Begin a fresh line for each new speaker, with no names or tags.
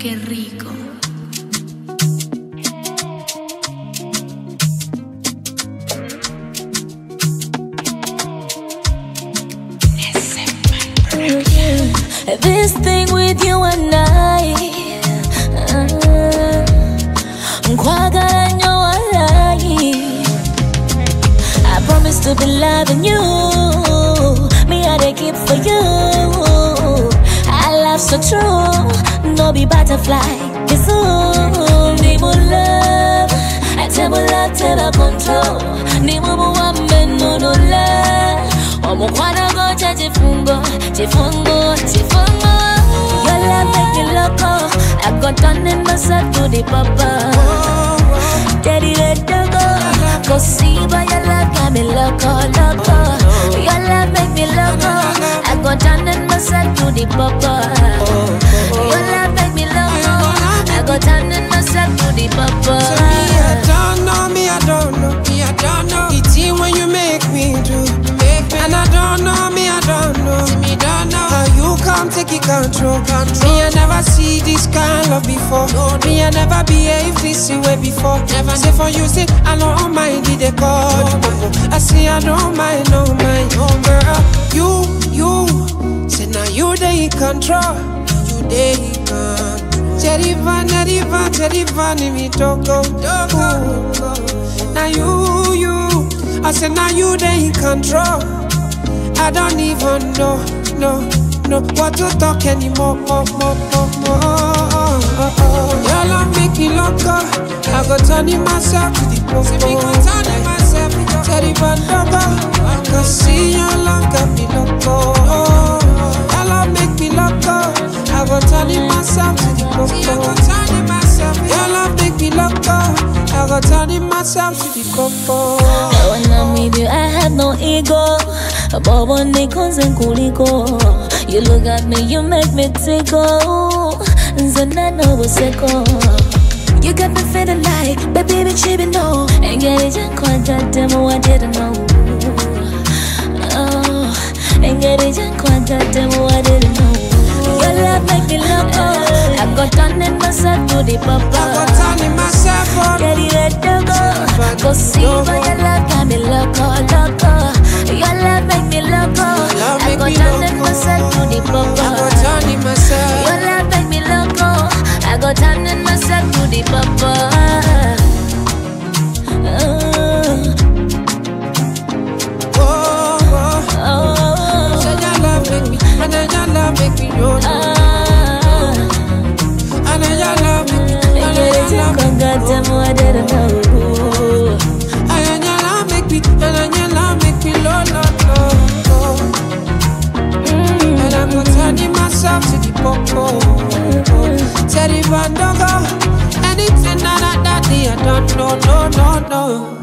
Qué rico.
This thing with you and I, I promise to be loving you. Me I dey keep for you. I love so true, no be butterfly. It's ni mo love, I tell mo love till I control. Ni mo wame no no love. Omo kwana go chifungo. Your love make me loco. I got done in myself to the papa. Daddy let go. Go see by your love got me loco. Your love make me loco. I got done in myself to the papa. Your love make me loco. I got done in myself to the papa.
So me I don't know. It's you when you make me do. And I don't know. How you come take it control. Me I never see this kind of love before. Me I never behave this way before. Never say for you say I don't mind the call. I say I don't mind, no mind. Girl, you say now you they in control. You they in control. Teddy Van, me toko. Now you, I say now you they in control. I don't even know what to talk anymore. Your love make me loco. I go turning myself to the popo. Teddy Van Doggo, cause see your love got me loco. Your love make me loco. I go turning myself to the popo. Your love make me loco. I go turning myself to the popo.
When I'm with you, I have no ego. But one day comes and kuliko. You look at me, you make me tickle. Zanano was second. You got me feeling like, baby, baby, no. And get it, and contact them, I didn't know. Oh, and get it, and contact them, I didn't know. Your love make me loco. I got done in myself to the papa.
I got done in myself.
Get it, let go. Go see by your love, got me loco. Your love make me loco. I got done in myself to the papa.
I got done in myself.
Your love make me loco. I got done in myself to the papa.
Say your love make me, and then your love make me know. And then your love make me, and then your love make me know.
I didn't know.
And then your love make me, and then your love make me low. And I'm gonna turn myself to the popo. Teddy Van Doggo, anything that I don't know.